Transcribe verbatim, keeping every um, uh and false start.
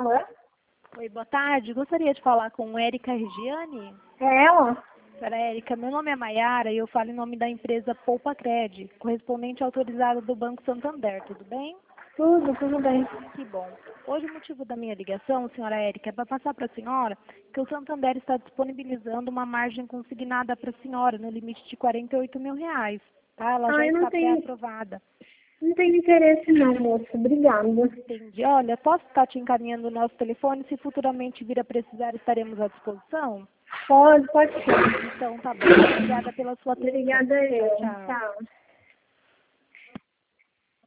Alô? Oi, boa tarde. Gostaria de falar com Érica Regiane. É ela? Senhora Érica, meu nome é Maiara e eu falo em nome da empresa Poupa Cred, correspondente autorizada do Banco Santander, tudo bem? Tudo, tudo bem. Que bom. Hoje o motivo da minha ligação, senhora Érica, é para passar para a senhora que o Santander está disponibilizando uma margem consignada para a senhora no limite de quarenta e oito mil reais, tá? Ela já Ah, eu não está tenho, pré-aprovada. não tenho interesse não, moço. Obrigada. Entendi. Olha, posso estar te encaminhando o nosso telefone, se futuramente vir a precisar, estaremos à disposição? Pode, pode ser. Então, tá bom. Obrigada pela sua atenção. Obrigada eu. Tchau. Tchau.